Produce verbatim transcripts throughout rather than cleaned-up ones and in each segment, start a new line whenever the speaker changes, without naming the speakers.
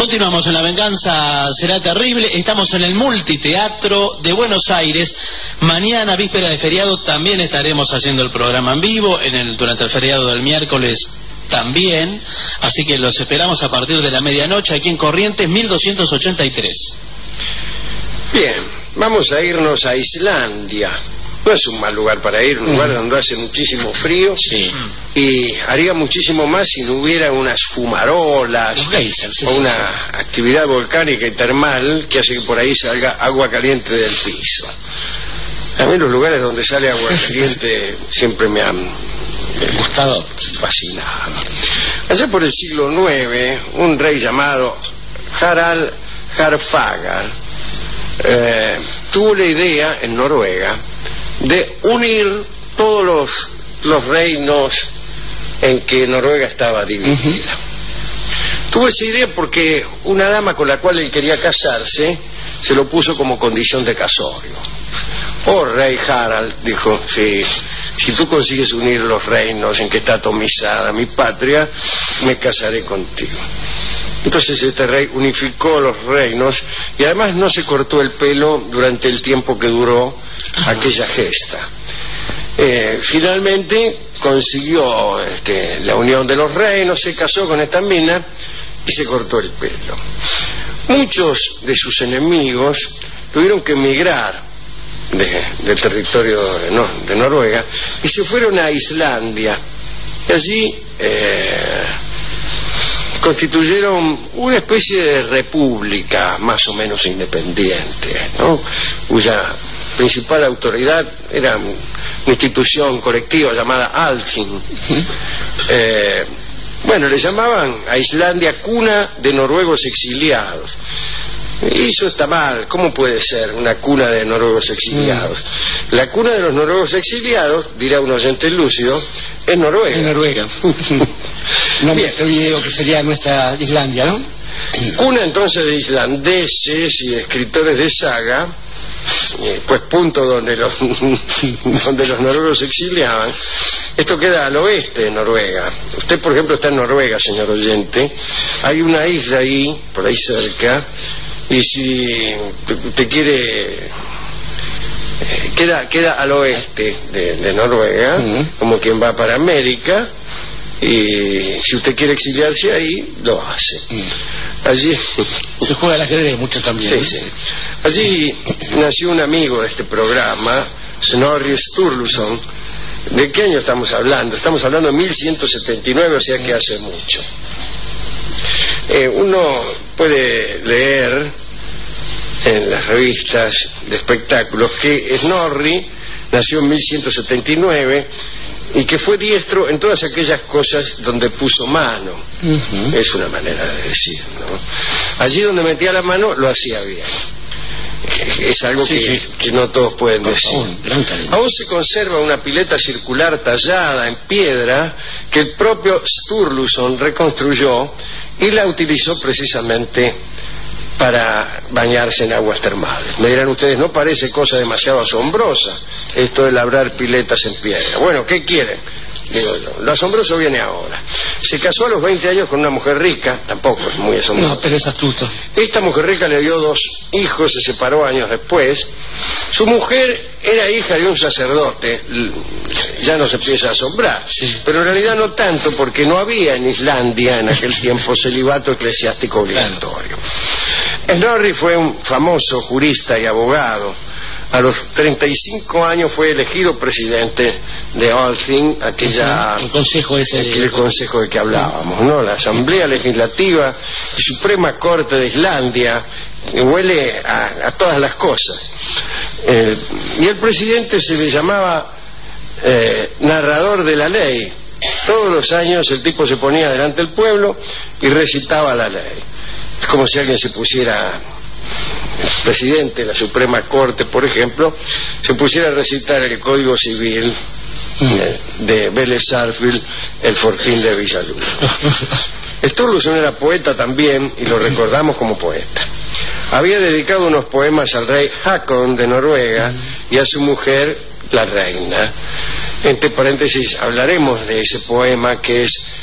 Continuamos en La Venganza Será Terrible. Estamos en el Multiteatro de Buenos Aires. Mañana, víspera de feriado, también estaremos haciendo el programa en vivo. En el, durante el feriado del miércoles también. Así que los esperamos a partir de la medianoche aquí en Corrientes mil doscientos ochenta y tres.
Bien, vamos a irnos a Islandia. No es un mal lugar para ir, un lugar donde hace muchísimo frío.
Sí.
Y haría muchísimo más si no hubiera unas fumarolas
geysers, sí,
o una
sí, sí.
actividad volcánica y termal que hace que por ahí salga agua caliente del piso. A mí los lugares donde sale agua caliente siempre me han
gustado,
fascinado. Allá por el siglo nueve, un rey llamado Harald Harfagar eh, tuvo la idea en Noruega de unir todos los, los reinos en que Noruega estaba dividida. Uh-huh. Tuvo esa idea porque una dama con la cual él quería casarse se lo puso como condición de casorio. Oh, rey Harald, dijo, sí, si tú consigues unir los reinos en que está atomizada mi patria, me casaré contigo. Entonces este rey unificó los reinos y además no se cortó el pelo durante el tiempo que duró aquella gesta. Eh, finalmente consiguió este, la unión de los reinos, se casó con esta mina y se cortó el pelo. Muchos de sus enemigos tuvieron que emigrar de, del territorio de, no, de Noruega y se fueron a Islandia. Y allí eh, constituyeron una especie de república más o menos independiente, ¿no? Cuya principal autoridad era una institución colectiva llamada Althing. Eh, bueno, le llamaban a Islandia cuna de noruegos exiliados. Y eso está mal. ¿Cómo puede ser una cuna de noruegos exiliados? Mm. La cuna de los noruegos exiliados, dirá un oyente lúcido, es Noruega.
En Noruega. No me olvido que sería nuestra Islandia, ¿no?
Cuna entonces de islandeses y de escritores de saga, pues punto donde los donde los noruegos se exiliaban. Esto queda al oeste de Noruega. Usted, por ejemplo, está en Noruega, señor oyente. Hay una isla ahí, por ahí cerca, y si te quiere... Queda, queda al oeste de, de Noruega, uh-huh. como quien va para América, y si usted quiere exiliarse ahí, lo hace. Uh-huh. Allí
se juega al ajedrez mucho también.
Sí, sí. Allí nació un amigo de este programa, Snorri Sturluson. ¿De qué año estamos hablando? Estamos hablando de mil ciento setenta y nueve, o sea que hace mucho. Eh, uno puede leer en las revistas de espectáculos que Snorri nació en mil ciento setenta y nueve y que fue diestro en todas aquellas cosas donde puso mano. Uh-huh. Es una manera de decir, ¿no? Allí donde metía la mano lo hacía bien. Es algo sí, que, sí. que no todos pueden Por decir. Favor, aún se conserva una pileta circular tallada en piedra que el propio Sturluson reconstruyó y la utilizó precisamente para bañarse en aguas termales. Me dirán ustedes, ¿no parece cosa demasiado asombrosa esto de labrar piletas en piedra? Bueno, ¿qué quieren? Digo yo, lo asombroso viene ahora. Se casó a los veinte años con una mujer rica, tampoco es muy asombroso.
No, pero es astuto.
Esta mujer rica le dio dos hijos, se separó años después. Su mujer era hija de un sacerdote, ya nos empieza a asombrar, sí. Pero en realidad no tanto, porque no había en Islandia en aquel tiempo celibato eclesiástico obligatorio. Claro. Snorri fue un famoso jurista y abogado. A los treinta y cinco años fue elegido presidente de Althing, aquella,
el consejo ese,
aquel consejo de que hablábamos, ¿no? La Asamblea Legislativa y Suprema Corte de Islandia, que huele a, a todas las cosas. Eh, y el presidente se le llamaba eh, narrador de la ley. Todos los años el tipo se ponía delante del pueblo y recitaba la ley. Es como si alguien se pusiera... el presidente de la Suprema Corte, por ejemplo, se pusiera a recitar el Código Civil eh, de Vélez Sarsfield, el Fortín de Villaluz. Sturluson era poeta también y lo recordamos como poeta. Había dedicado unos poemas al rey Hakon de Noruega y a su mujer, la reina. Entre paréntesis, hablaremos de ese poema que es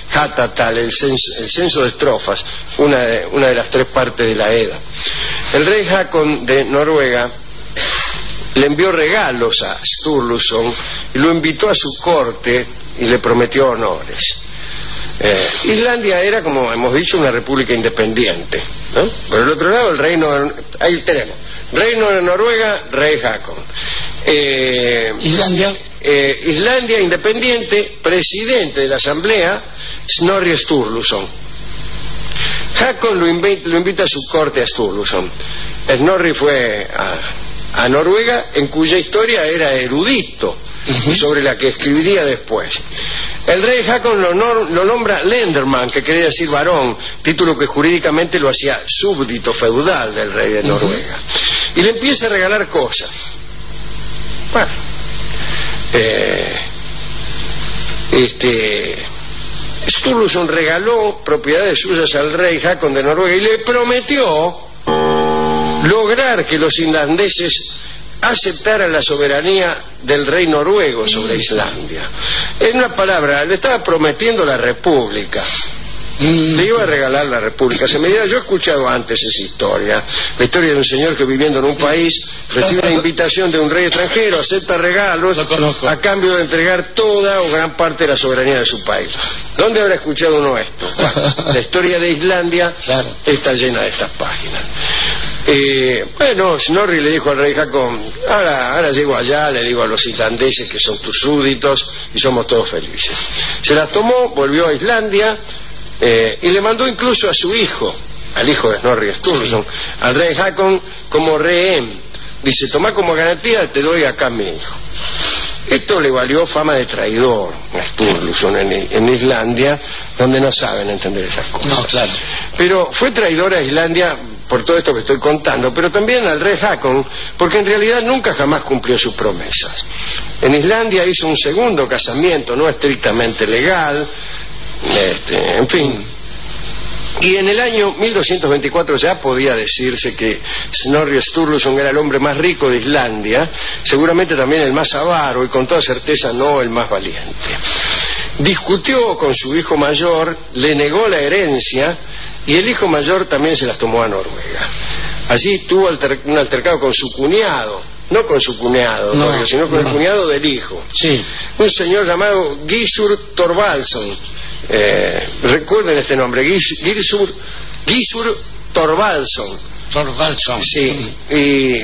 Hatatal, el censo, el censo de estrofas, una de, una de las tres partes de la Edda. El rey Hakon de Noruega le envió regalos a Sturluson y lo invitó a su corte y le prometió honores. Eh, Islandia era, como hemos dicho, una república independiente, ¿no? Por el otro lado, el reino, ahí tenemos, reino de Noruega, rey Hakon. Eh,
Islandia.
Eh, Islandia independiente, presidente de la asamblea, Snorri Sturluson. Hakon lo, invi lo invita a su corte a Sturluson. Snorri fue a, a Noruega, en cuya historia era erudito, uh-huh, y sobre la que escribiría después. El rey Hakon lo, no, lo nombra Lenderman, que quería decir varón, título que jurídicamente lo hacía súbdito feudal del rey de Noruega. Uh-huh. Y le empieza a regalar cosas. Bueno, eh, este, Sturluson regaló propiedades suyas al rey Hakon de Noruega y le prometió lograr que los islandeses aceptaran la soberanía del rey noruego sobre Islandia. En una palabra, le estaba prometiendo la república. Le iba a regalar la república. Se me dirá, yo he escuchado antes esa historia, la historia de un señor que viviendo en un país recibe una invitación de un rey extranjero, acepta regalos a cambio de entregar toda o gran parte de la soberanía de su país. ¿Dónde habrá escuchado uno esto? Bueno, la historia de Islandia está llena de estas páginas. Eh, bueno, Snorri le dijo al rey Hakon, ahora, ahora llego allá, le digo a los islandeses que son tus súbditos y somos todos felices. Se las tomó, volvió a Islandia, eh, y le mandó incluso a su hijo, al hijo de Snorri Sturluson, sí, al rey Hakon como rehén. Dice, tomá como garantía, te doy acá a mi hijo. Esto le valió fama de traidor a Sturluson en, en Islandia, donde no saben entender esas cosas.
No, claro.
Pero fue traidor a Islandia por todo esto que estoy contando, pero también al rey Hakon, porque en realidad nunca jamás cumplió sus promesas. En Islandia hizo un segundo casamiento, no estrictamente legal, este, en fin. Y en el año mil doscientos veinticuatro ya podía decirse que Snorri Sturluson era el hombre más rico de Islandia, seguramente también el más avaro y con toda certeza no el más valiente. Discutió con su hijo mayor, le negó la herencia y el hijo mayor también se las tomó a Noruega. Allí tuvo alter, un altercado con su cuñado, no con su cuñado, no, Noruega, sino con no. el cuñado del hijo.
Sí.
Un señor llamado Gissur Thorvaldsson. Eh, recuerden este nombre, Gissur, Gissur Thorvaldsson.
Thorvaldsson.
Sí. Y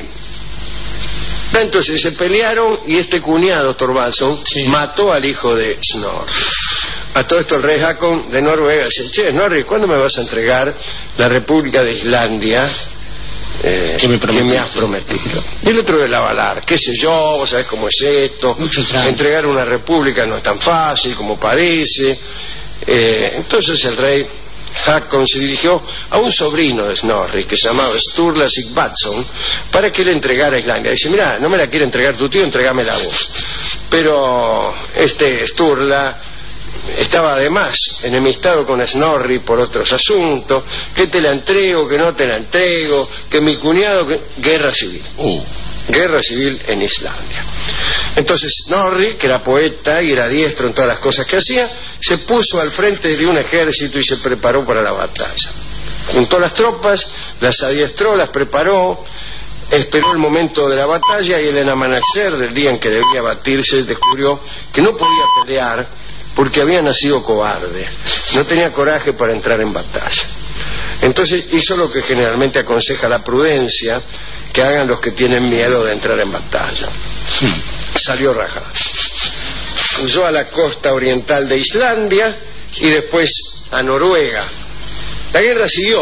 entonces se pelearon y este cuñado Thorvaldsson sí. mató al hijo de Snorri. A todo esto el rey Hakon de Noruega dice, che, Snorri, ¿cuándo me vas a entregar la República de Islandia eh, que, me que me has prometido? Y el otro le la va a hablar, qué sé yo, vos sabés cómo es esto, entregar una república no es tan fácil como parece. Eh, entonces el rey Hakon se dirigió a un sobrino de Snorri que se llamaba Sturla Sigvatsson para que le entregara a Islandia. Dice, mira, no me la quiere entregar tu tío, entrégamela vos. Pero este Sturla estaba además enemistado con Snorri por otros asuntos, que te la entrego, que no te la entrego, que mi cuñado, que... guerra civil. Uh. Guerra civil en Islandia. Entonces Snorri, que era poeta y era diestro en todas las cosas que hacía, se puso al frente de un ejército y se preparó para la batalla. Juntó las tropas, las adiestró, las preparó, esperó el momento de la batalla y el amanecer del día en que debía batirse descubrió que no podía pelear porque había nacido cobarde, no tenía coraje para entrar en batalla. Entonces hizo lo que generalmente aconseja la prudencia, que hagan los que tienen miedo de entrar en batalla. Salió rajado. Huyó a la costa oriental de Islandia y después a Noruega. La guerra siguió.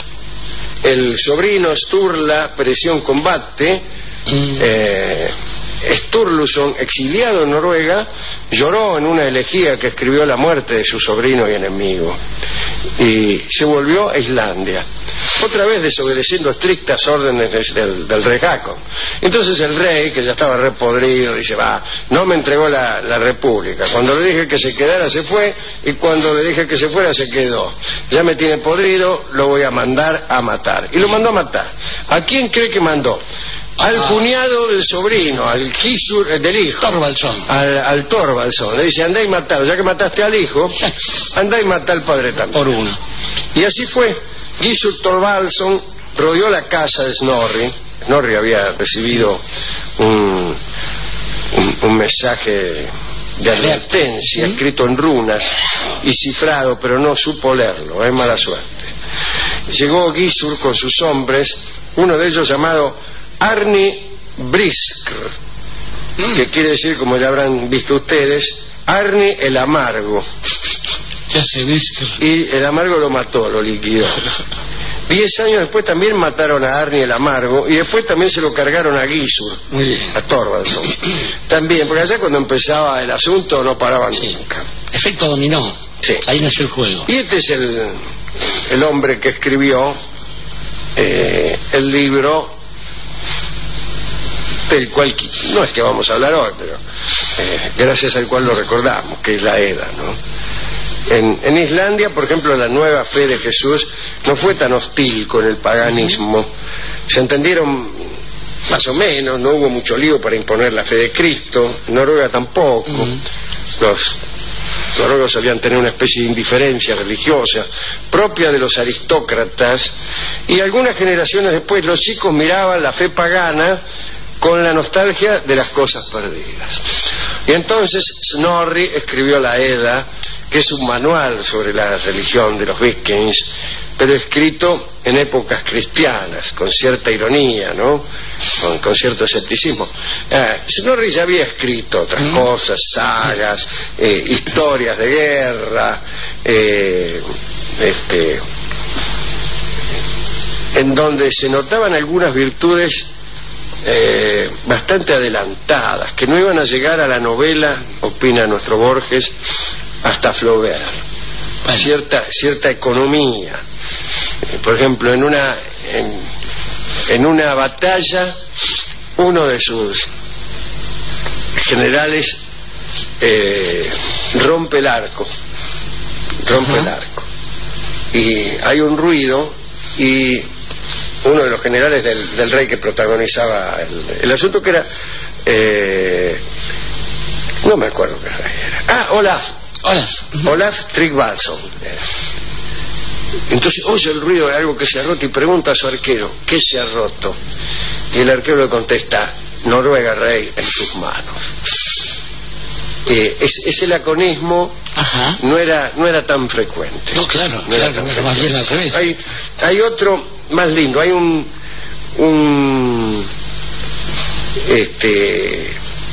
El sobrino Sturla pereció en combate. Eh, Sturluson, exiliado en Noruega, lloró en una elegía que escribió la muerte de su sobrino y enemigo y se volvió a Islandia, otra vez desobedeciendo estrictas órdenes del, del rey Hakon. Entonces el rey, que ya estaba repodrido, dice, va, no me entregó la, la república, cuando le dije que se quedara se fue y cuando le dije que se fuera se quedó, ya me tiene podrido, lo voy a mandar a matar. Y lo mandó a matar. ¿A quién cree que mandó? al
Ah.
cuñado del sobrino, al Gizur, eh, del hijo.
Thorvaldson.
Al, al Thorvaldson. Le dice, andá y matalo. Ya que mataste al hijo, andá y matá al padre también.
Por uno.
Y así fue. Gizur Thorvaldson rodeó la casa de Snorri. Snorri había recibido un, un, un mensaje de advertencia
¿Mm?
escrito en runas y cifrado, pero no supo leerlo, es mala suerte. Llegó Gizur con sus hombres, uno de ellos llamado Arni Briskr,
Mm.
que quiere decir, como ya habrán visto ustedes, Arni el amargo.
¿Qué hace Brisker?
Y el amargo lo mató, lo liquidó. Diez años después también mataron a Arni el amargo y después también se lo cargaron a Gizur,
Muy bien.
a Thorvaldson. También, porque allá cuando empezaba el asunto no paraban
Sí.
nunca.
Efecto dominó.
Sí.
Ahí nació el juego.
Y este es el, el hombre que escribió eh, el libro del cual qui- no es que vamos a hablar hoy, pero eh, gracias al cual lo recordamos, que es la Edda, ¿no? En, en Islandia, por ejemplo, la nueva fe de Jesús no fue tan hostil con el paganismo. Se entendieron más o menos, no hubo mucho lío para imponer la fe de Cristo. En Noruega tampoco.
Mm.
Los noruegos solían tener una especie de indiferencia religiosa propia de los aristócratas, y algunas generaciones después los chicos miraban la fe pagana con la nostalgia de las cosas perdidas. Y entonces Snorri escribió la Edda, que es un manual sobre la religión de los vikings, pero escrito en épocas cristianas, con cierta ironía, ¿no? Con, con cierto escepticismo. Eh, Snorri ya había escrito otras
Mm.
cosas, sagas, eh, historias de guerra, eh, este, en donde se notaban algunas virtudes eh, bastante adelantadas, que no iban a llegar a la novela, opina nuestro Borges, hasta Flaubert.
Bueno.
Cierta, cierta economía. Eh, por ejemplo, en una, en, en una batalla, uno de sus generales eh, rompe el arco, rompe
Ajá.
el arco, y hay un ruido, y uno de los generales del, del rey que protagonizaba el, el asunto, que era eh, no me acuerdo qué rey era, ah, Olaf
Hola.
Olaf Tryggvason. Entonces oye el ruido de algo que se ha roto y pregunta a su arquero, ¿qué se ha roto? Y el arquero le contesta, Noruega, rey, en tus manos. Eh, es, ese laconismo
Ajá.
no era no era tan frecuente.
No, claro,
No era
claro,
tan
era más bien al revés.
Hay, hay otro más lindo, hay un un este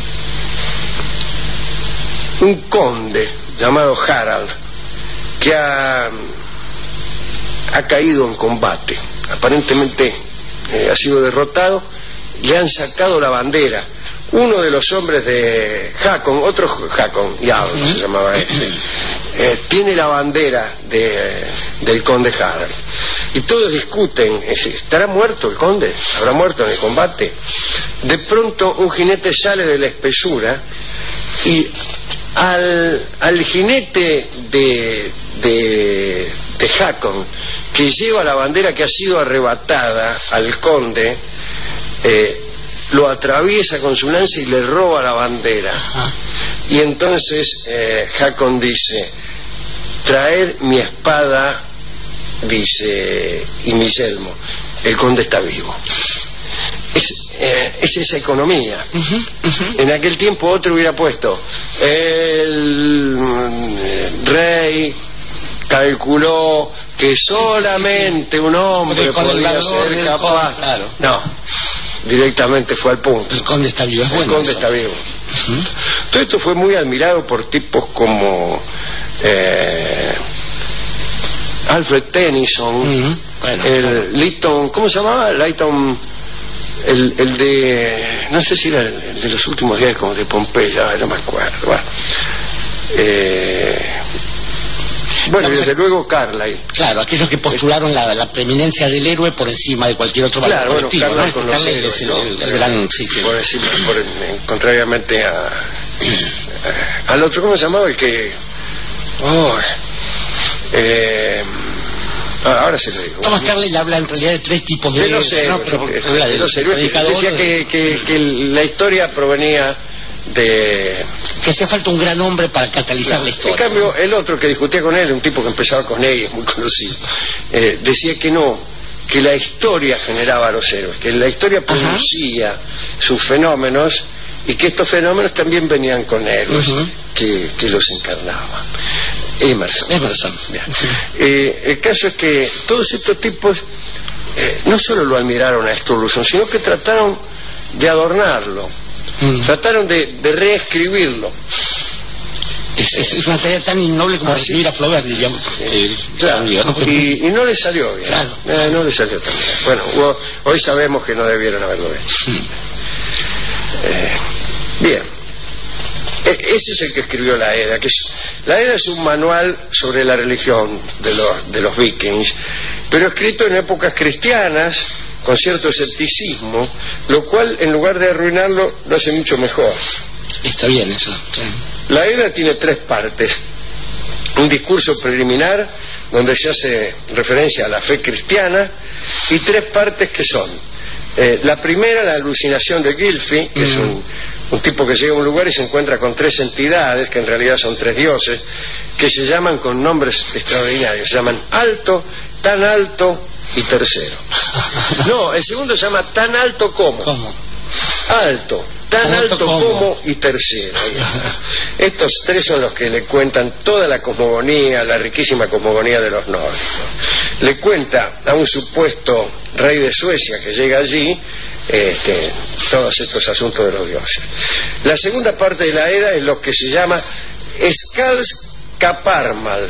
un conde llamado Harald, que ha, ha caído en combate, aparentemente eh, ha sido derrotado, le han sacado la bandera. Uno de los hombres de Hakon, otro Hakon, Jarl
¿Mm?
se llamaba este, eh, tiene la bandera de, del conde Harald. Y todos discuten, ¿estará muerto el conde? ¿Habrá muerto en el combate? De pronto un jinete sale de la espesura y al, al jinete de, de, de Hakon, que lleva la bandera que ha sido arrebatada al conde, eh, lo atraviesa con su lanza y le roba la bandera.
Ajá.
Y entonces eh, Hakon dice, traed mi espada, dice, y mi yelmo, el conde está vivo. Es, eh, es esa economía.
Ujú, ujú.
En aquel tiempo otro hubiera puesto, el mm, rey calculó que solamente un hombre
Porque con el
podía
valor
ser
del
capaz.
conde, claro.
No, directamente fue al punto.
El conde está vivo. Es
El
bueno
conde
eso.
está vivo.
Ujú.
Todo esto fue muy admirado por tipos como eh, Alfred Tennyson,
Ujú. Bueno,
el
claro.
Leighton, ¿cómo se llamaba? Leighton, el, el de, no sé si era el, el de los últimos días como de Pompeya, no me acuerdo. Bueno, eh, bueno, y
Vamos a-
desde luego Carlyle.
Claro, aquellos que postularon la, la preeminencia del héroe por encima de cualquier otro valor
Claro, bueno,
colectivo,
Carlyle
¿no?
con los
Carlyle
héroes,
es el,
¿no?
el- el gran, sí, sí.
Por decir, por- eh, contrariamente a, a- al otro, ¿cómo se llamaba? El que, oh, eh, Ah, ahora se lo digo.
Thomas Carlyle habla en realidad de tres tipos de...
de los héroes,
no, pero
eh,
habla de
de los héroes. Decía que, que, que la historia provenía de...
que hacía falta un gran hombre para catalizar
no,
la historia.
En cambio, ¿no? El otro que discutía con él, un tipo que empezaba con él, es muy conocido, eh, decía que no, que la historia generaba a los héroes, que la historia producía Ajá. sus fenómenos y que estos fenómenos también venían con héroes uh-huh. que, que los encarnaban. Emerson.
Emerson.
Eh, el caso es que todos estos tipos eh, no solo lo admiraron a Sturluson, sino que trataron de adornarlo. Mm. Trataron de, de reescribirlo.
Es, es, es una tarea tan innoble como ¿Ah, recibir sí? a Flaubert, digamos.
Sí, claro. y, y no le salió bien. Claro. Eh, no le salió tan bien. Bueno, hoy sabemos que no debieron haberlo hecho. Mm. Eh, bien. E- ese es el que escribió la Edda. Que es, la Edda es un manual sobre la religión de los, de los vikings, pero escrito en épocas cristianas, con cierto escepticismo, lo cual en lugar de arruinarlo lo hace mucho mejor.
Está bien eso. Sí.
La Edda tiene tres partes: un discurso preliminar donde se hace referencia a la fe cristiana, y tres partes que son eh, la primera, la alucinación de Gylfi, que mm. es un, un tipo que llega a un lugar y se encuentra con tres entidades que en realidad son tres dioses, que se llaman con nombres extraordinarios, se llaman Alto, Tan Alto y Tercero. No, el segundo se llama Tan Alto Como.
¿Cómo?
Alto, tan, tan alto, alto como. como y tercero. Estos tres son los que le cuentan toda la cosmogonía, la riquísima cosmogonía de los nórdicos. Le cuenta a un supuesto rey de Suecia que llega allí este, todos estos asuntos de los dioses. La segunda parte de la Edda es lo que se llama Skaldskaparmal.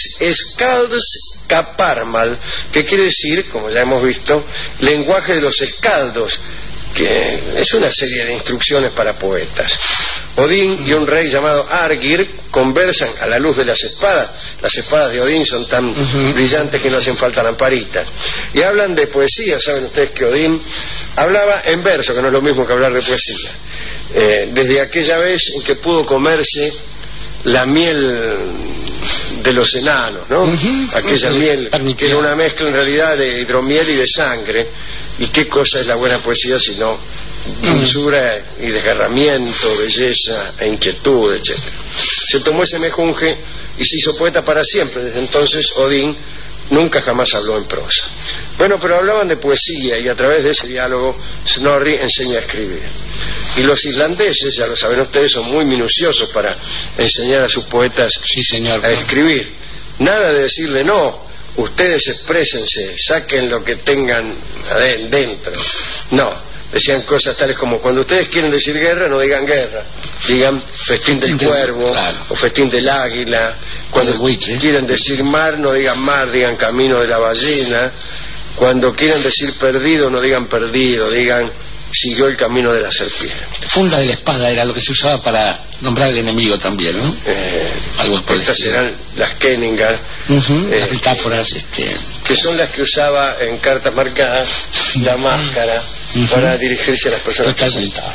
Skaldskaparmal, que quiere decir, como ya hemos visto, lenguaje de los escaldos, que es una serie de instrucciones para poetas. Odín y un rey llamado Argir conversan a la luz de las espadas. Las espadas de Odín son tan uh-huh. brillantes que no hacen falta lamparitas. Y hablan de poesía. Saben ustedes que Odín hablaba en verso, que no es lo mismo que hablar de poesía. Eh, desde aquella vez en que pudo comerse la miel de los enanos, ¿no? Uh-huh. Aquella uh-huh. miel que era una mezcla en realidad de hidromiel y de sangre. ¿Y qué cosa es la buena poesía sino dulzura y desgarramiento, belleza e inquietud, etcétera? Se tomó ese mejunje y se hizo poeta para siempre. Desde entonces Odín nunca jamás habló en prosa. Bueno, pero hablaban de poesía, y a través de ese diálogo Snorri enseña a escribir. Y los islandeses, ya lo saben ustedes, son muy minuciosos para enseñar a sus poetas
sí, señor,
a escribir. Nada de decirle no, ustedes exprésense, saquen lo que tengan dentro. No, decían cosas tales como: cuando ustedes quieren decir guerra, no digan guerra, digan festín del cuervo, claro, o festín del águila. Cuando quieren decir mar, no digan mar, digan camino de la ballena. Cuando quieren decir perdido, no digan perdido, digan siguió el camino de la serpiente.
Funda de la espada era lo que se usaba para nombrar al enemigo también, ¿no?
Eh,
Algo por
estas eran las Kenningar,
uh-huh, eh, las metáforas, este...
que son las que usaba en cartas marcadas la máscara uh-huh. para dirigirse a las personas que sentaban.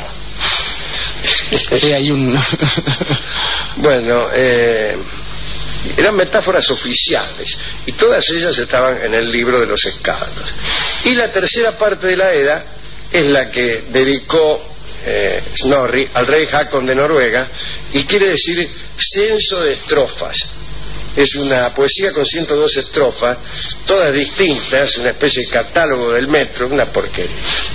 Sí, hay un...
Bueno, eh, eran metáforas oficiales y todas ellas estaban en el libro de los escaldos. Y la tercera parte de la Edda es la que dedicó eh, Snorri al rey Hakon de Noruega, y quiere decir censo de estrofas. Es una poesía con ciento dos estrofas, todas distintas, una especie de catálogo del metro, una porquería.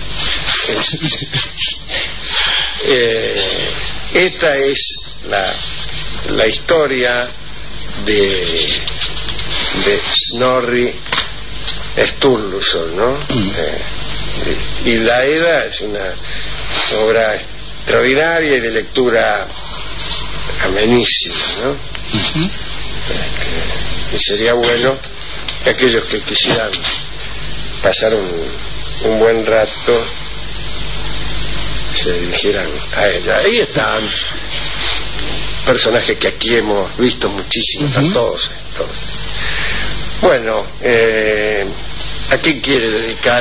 eh, esta es la, la historia de, de Snorri Sturluson, ¿no? Mm. Eh, y la Edda es una obra extraordinaria y de lectura amenísima, ¿no? Uh-huh. Y sería bueno que aquellos que quisieran pasar un, un buen rato se dirigieran a ella. Ahí están personajes que aquí hemos visto muchísimos, uh-huh. a todos, todos. Bueno, eh, ¿a quién quiere dedicar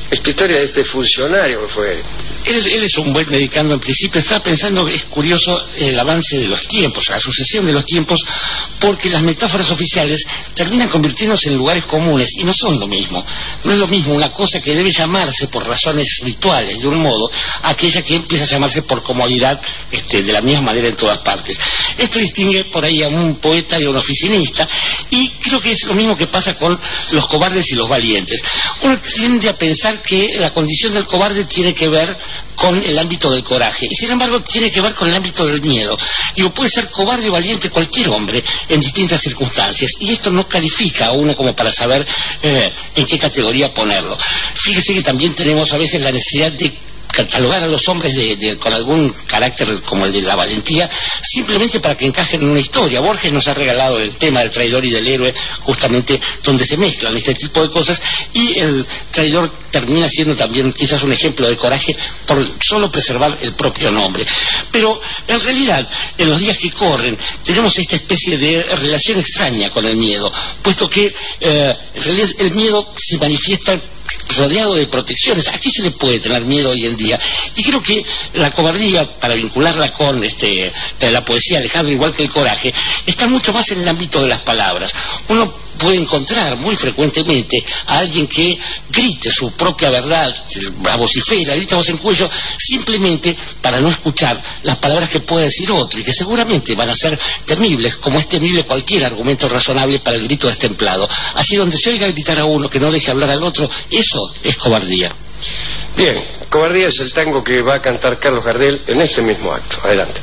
esta historia de este funcionario que fue.
Él, él es un buen medicando en principio. Estaba pensando que es curioso el avance de los tiempos, la sucesión de los tiempos, porque las metáforas oficiales terminan convirtiéndose en lugares comunes y no son lo mismo. No es lo mismo una cosa que debe llamarse por razones rituales de un modo, aquella que empieza a llamarse por comodidad este, de la misma manera en todas partes. Esto distingue por ahí a un poeta y a un oficinista, y creo que es lo mismo que pasa con los cobardes y los valientes. Uno tiende a pensar que la condición del cobarde tiene que ver con el ámbito del coraje, y sin embargo tiene que ver con el ámbito del miedo. Digo, puede ser cobarde o valiente cualquier hombre en distintas circunstancias, y esto no califica a uno como para saber eh, en qué categoría ponerlo. Fíjese que también tenemos a veces la necesidad de catalogar a los hombres de, de, con algún carácter como el de la valentía, simplemente para que encajen en una historia. Borges nos ha regalado el tema del traidor y del héroe, justamente donde se mezclan este tipo de cosas, y el traidor termina siendo también quizás un ejemplo de coraje por solo preservar el propio nombre. Pero en realidad, en los días que corren, tenemos esta especie de relación extraña con el miedo, puesto que eh, en realidad el miedo se manifiesta rodeado de protecciones. ¿A qué se le puede tener miedo hoy en día? Y creo que la cobardía, para vincularla con este, la poesía Alejandro, igual que el coraje, está mucho más en el ámbito de las palabras. Uno puede encontrar muy frecuentemente a alguien que grite su propia verdad, la vocifera, grita voz en cuello, simplemente para no escuchar las palabras que puede decir otro, y que seguramente van a ser temibles, como es temible cualquier argumento razonable para el grito destemplado. Así, donde se oiga gritar a uno que no deje hablar al otro, eso es cobardía.
Bien, Cobardía es el tango que va a cantar Carlos Gardel en este mismo acto. Adelante.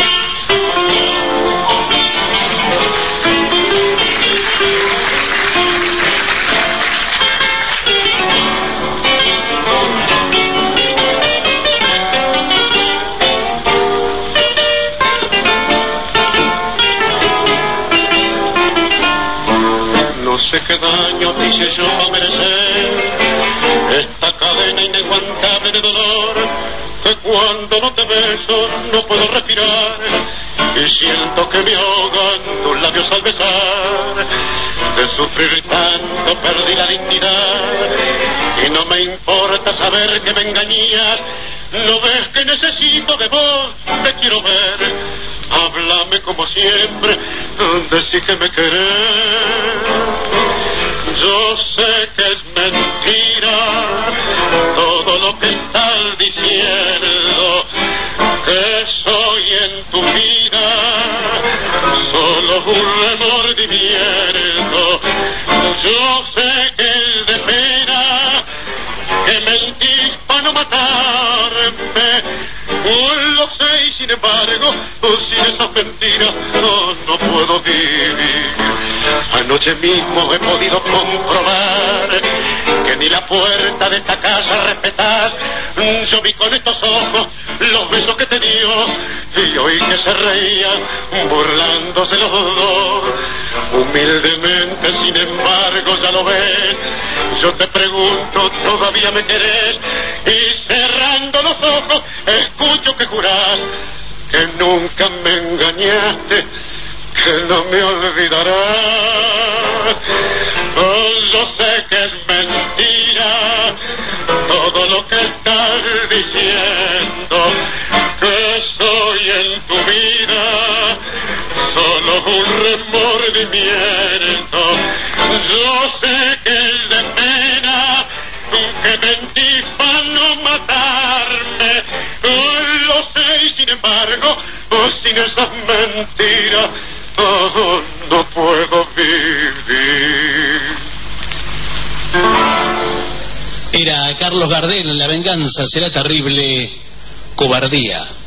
No sé qué daño te hice yo para merecer esta cadena inaguantable de dolor, que cuando no te beso no puedo respirar y siento que me ahogan tus labios al besar. De sufrir tanto perdí la dignidad y no me importa saber que me engañas. ¿No ves que necesito de vos? Te quiero ver. Háblame como siempre, decí que me querés. Yo sé que es mentira todo lo que estás diciendo, que soy en tu vida solo un remordimiento. Yo sé que es de pena que mentís para no matarme. Lo sé y sin embargo, sin esas mentiras no, no puedo vivir. Anoche mismo he podido comprobar que ni la puerta de esta casa respetás. Yo vi con estos ojos los besos que te dio y oí que se reían burlándose los dos. Humildemente, sin embargo, ya lo ves. Yo te pregunto, ¿todavía me querés? Y cerrando los ojos escucho que jurás que nunca me engañaste, que no me olvidarás. Oh, yo sé que es mentira todo lo que estás diciendo, que soy en tu vida solo un remordimiento. Yo sé que es de pena que mentís para no matarme. Oh, lo sé y sin embargo, oh, sin esas mentiras oh, no puedo vivir.
Era Carlos Gardel, La venganza será terrible, Cobardía.